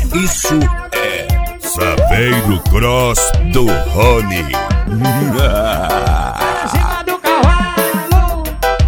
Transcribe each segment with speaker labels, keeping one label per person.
Speaker 1: Isso é Saveiro Cross do Rony.
Speaker 2: Em cima do cavalo.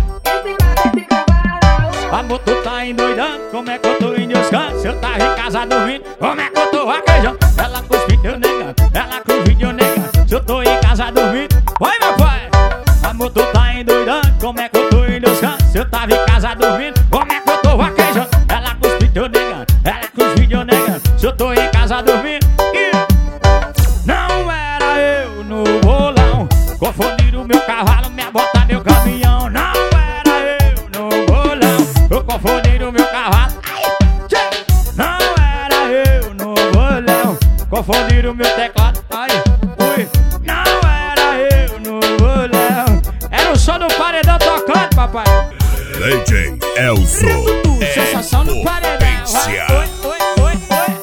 Speaker 2: A moto tá endoidando. Como é que eu tô em descanso? Eu tava em casa dormindo. Como é que eu tô vaquejando? Ela com os vídeos negando. Ela com os vídeos negando. Se eu tô em casa dormindo. Vai, meu pai. A moto tá endoidando. Como é que eu tô em descanso? Eu tava em casa dormindo. Como é que eu tô vaquejando? Ela com os vídeos negando. Ela com os vídeos negando. Se eu tô em casa dormindo. Não era eu no bolão. Confundiram meu cavalo, minha bota, meu caminhão. Não era eu no bolão. Confundiram meu cavalo. Não era eu no bolão. Confundiram meu teclado. Ai, ui. Não era eu no bolão. Era o som do paredão tocando, papai.
Speaker 1: DJ Elson.
Speaker 2: Sensação do paredão. Vai, oi, oi, oi, oi.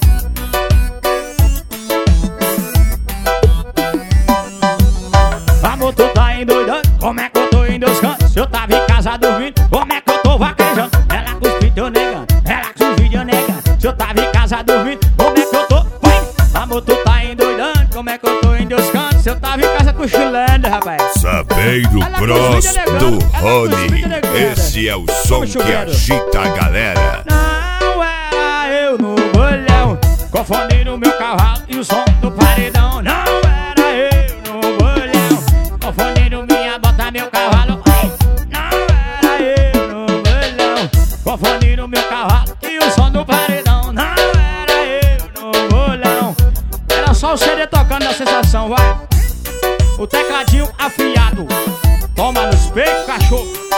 Speaker 2: A moto tá endoidando. Como é que eu tô em descanso? Eu tava em casa dormindo. Como é que eu tô vaquejando? Ela com os vídeos negando. Ela com os vídeos negando. Se eu tava em casa dormindo. Como é que eu tô? Vai. A moto tá endoidando. Como é que eu tô em descanso? Eu tava em casa cochilando, rapaz.
Speaker 1: Saveiro Cross do Rony. Esse é o som que agita a galera.
Speaker 2: Não era eu no bolão. Confundiram meu cavalo e o som do paredão. Não era eu no bolão. Confundiram minha bota, meu cavalo. Ai. Não era eu no bolão. Confundiram meu cavalo e o som do paredão. Não era eu no bolão. Era só o CD tocando na sensação, vai. O tecladinho afiado. Toma nos peitos, cachorro.